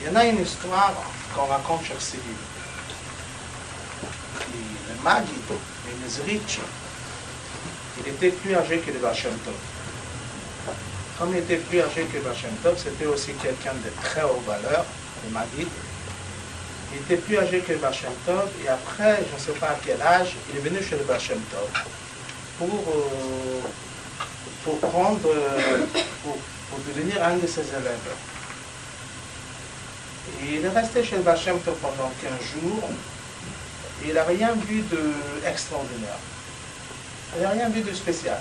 Il y en a une histoire qu'on raconte chaque cellule. Le Maggid, le Mezritch, il était plus âgé que le Baal Shem Tov. Comme il était plus âgé que le Baal Shem Tov, c'était aussi quelqu'un de très haute valeur, le Maggid. Il était plus âgé que le Baal Shem Tov, et après, je ne sais pas à quel âge, il est venu chez le Baal Shem Tov pour devenir un de ses élèves. Et il est resté chez le Baal Shem Tov pendant 15 jours, et il n'a rien vu d'extraordinaire. Il n'a rien vu de spécial.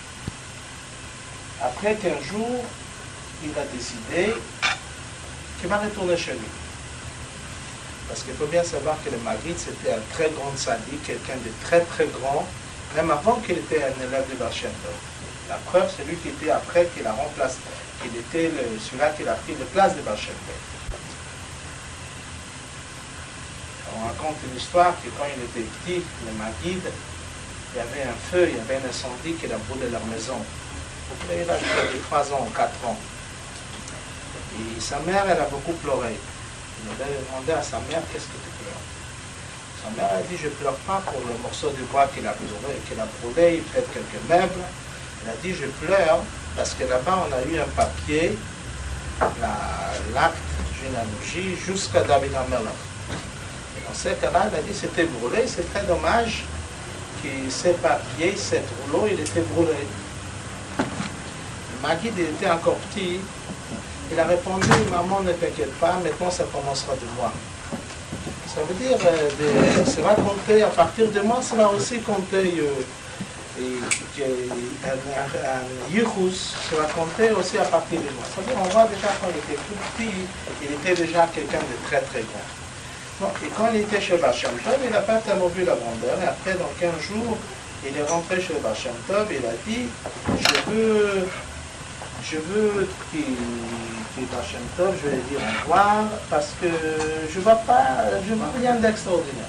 Après 15 jours, il a décidé qu'il va retourner chez lui. Parce qu'il faut bien savoir que le Maggid, c'était un très grand sadique, quelqu'un de très très grand, même avant qu'il était un élève de Baal Shem Tov. La preuve, c'est lui qui était après, qu'il a remplacé, qu'il était celui-là qui a pris la place de Baal Shem Tov. On raconte une histoire que quand il était petit, le Maggid, il y avait un feu, il y avait un incendie qui a brûlé leur maison. Il avait 3 ans, 4 ans. Et sa mère, elle a beaucoup pleuré. Il a demandé à sa mère, qu'est-ce que tu pleures? Sa mère a dit, je ne pleure pas pour le morceau de bois qu'il a brûlé, il fait quelques meubles. Elle a dit, je pleure parce que là-bas, on a eu un papier, l'acte généalogie, jusqu'à David Amelach. Et dans ce cas-là, elle a dit, c'était brûlé, c'est très dommage que ces papiers, ce rouleau, il était brûlé. Le Maggid, il était encore petit. Il a répondu, maman, ne t'inquiète pas, maintenant ça commencera de moi. Ça veut dire, ça va compter, à partir de moi, ça va aussi compter un yichus, ça va compter aussi à partir de moi. C'est-à-dire, on voit déjà quand il était tout petit, il était déjà quelqu'un de très très grand. Bon, et quand il était chez Baal Shem Tov, il n'a pas tellement vu la grandeur, et après, dans 15 jours, il est rentré chez Baal Shem Tov, et il a dit, je veux qu'il Baal Shem Tov, je vais dire au revoir, parce que je ne vois rien d'extraordinaire.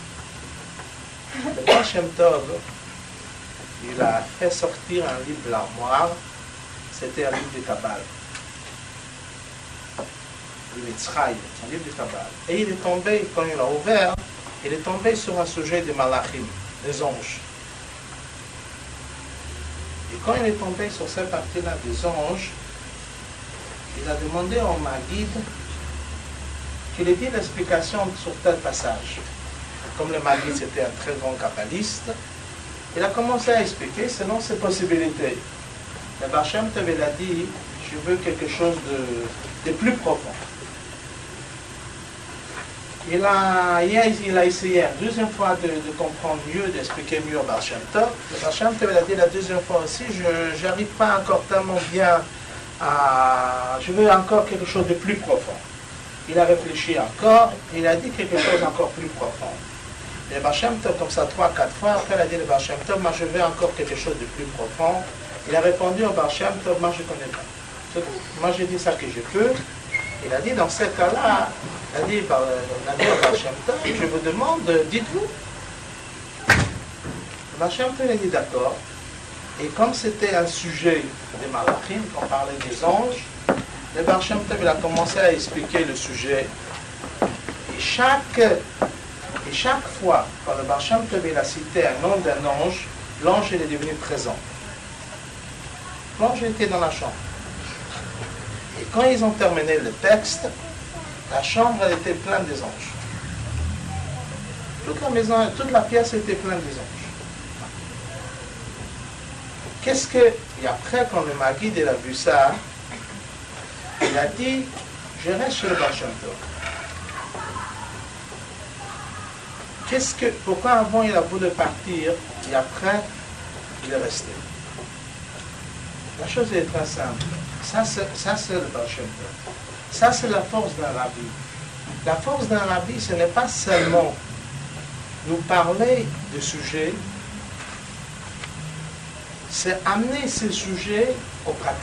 Le Baal Shem Tov, il a fait sortir un livre de l'armoire, c'était un livre de Kabbale. Le Mitzraï, un livre de Kabbale. Et il est tombé, quand il l'a ouvert, il est tombé sur un sujet des malachim, des anges. Et quand il est tombé sur cette partie-là des anges, il a demandé au Maggid qu'il ait dit l'explication sur tel passage. Comme le Maggid c'était un très grand kabbaliste, il a commencé à expliquer selon ses possibilités. Le Baal Shem Tov a dit, je veux quelque chose de plus profond. Il a essayé une deuxième fois de comprendre mieux, d'expliquer mieux au Baal Shem Tov. Le Baal Shem Tov a dit la deuxième fois aussi, je n'arrive pas encore tellement bien à... Je veux encore quelque chose de plus profond. Il a réfléchi encore, il a dit quelque chose encore plus profond. Le Baal Shem Tov, comme ça, 3-4 fois, après il a dit le Baal Shem Tov, moi je veux encore quelque chose de plus profond. Il a répondu au Baal Shem Tov, moi je ne connais pas. Moi j'ai dit ça que je peux. Il a dit dans ce cas-là, il a dit au Baal Shem Tov, je vous demande, dites-vous. Le Baal Shem Tov a dit d'accord. Et comme c'était un sujet des malachim, qu'on parlait des anges, le Baal Shem Tov il a commencé à expliquer le sujet. Et chaque fois, quand le Baal Shem Tov il a cité un nom d'un ange, l'ange il est devenu présent. L'ange était dans la chambre. Et quand ils ont terminé le texte, la chambre elle était pleine des anges. Toute la maison, toute la pièce était pleine des anges. Et après, quand le Maggid il a vu ça, il a dit, je reste chez le Baal Shem Tov. Pourquoi avant il a voulu partir et après il est resté? La chose est très simple. Ça c'est le Baal Shem Tov. Ça c'est la force d'un rabbi. La force d'un rabbi, ce n'est pas seulement nous parler de sujets, c'est amener ces sujets aux pratiques.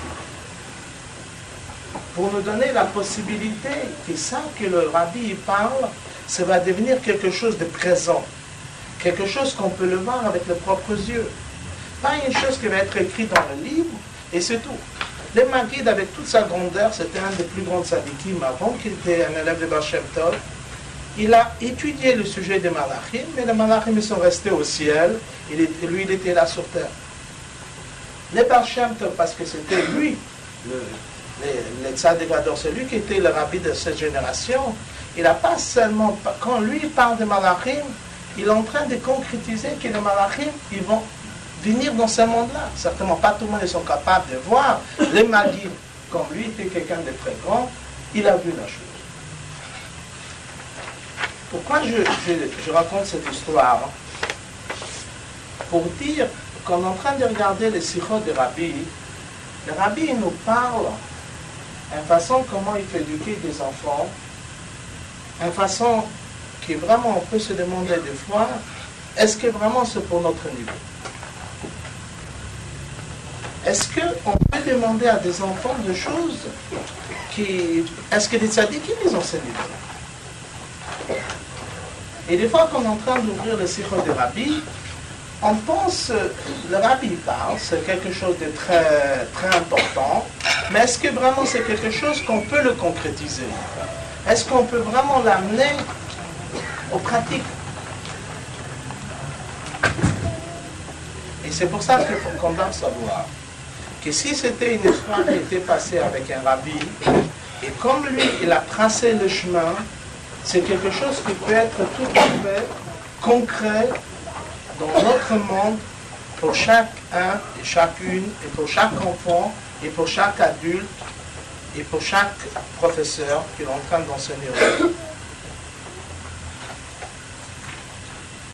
Pour nous donner la possibilité que ça que le rabbi parle, ça va devenir quelque chose de présent. Quelque chose qu'on peut le voir avec les propres yeux. Pas une chose qui va être écrite dans le livre, et c'est tout. Le Maguid, avec toute sa grandeur, c'était un des plus grands tzadikim avant qu'il était un élève de Baal Shem Tov. Il a étudié le sujet des malachim, mais les malachim sont restés au ciel, lui il était là sur terre. Le Baal Shem Tov, parce que c'était lui, le tzaddik Gadol, c'est lui qui était le rabbi de cette génération, il n'a pas seulement, quand lui parle des malachim, il est en train de concrétiser que les malachim, ils vont venir dans ce monde-là. Certainement pas tout le monde sont capables de voir. Les Maguid, comme lui était quelqu'un de très grand, il a vu la chose. Pourquoi je raconte cette histoire? Pour dire qu'on est en train de regarder les sikhot de Rabbi. Le Rabbi il nous parle d'une façon comment il fait éduquer des enfants, une façon qui vraiment on peut se demander des fois, est-ce que vraiment c'est pour notre niveau? Est-ce qu'on peut demander à des enfants des choses qui... Est-ce que les tzadikim ils ont ce niveau? Et des fois qu'on est en train d'ouvrir le sikhot de Rabbi, on pense, le Rabbi parle, c'est quelque chose de très, très important, mais est-ce que vraiment c'est quelque chose qu'on peut le concrétiser? Est-ce qu'on peut vraiment l'amener aux pratiques? Et c'est pour ça qu'on doit savoir que si c'était une histoire qui était passée avec un rabbi, et comme lui, il a tracé le chemin, c'est quelque chose qui peut être tout à fait concret dans notre monde pour chacun et chacune, et pour chaque enfant, et pour chaque adulte, et pour chaque professeur qui est en train d'enseigner.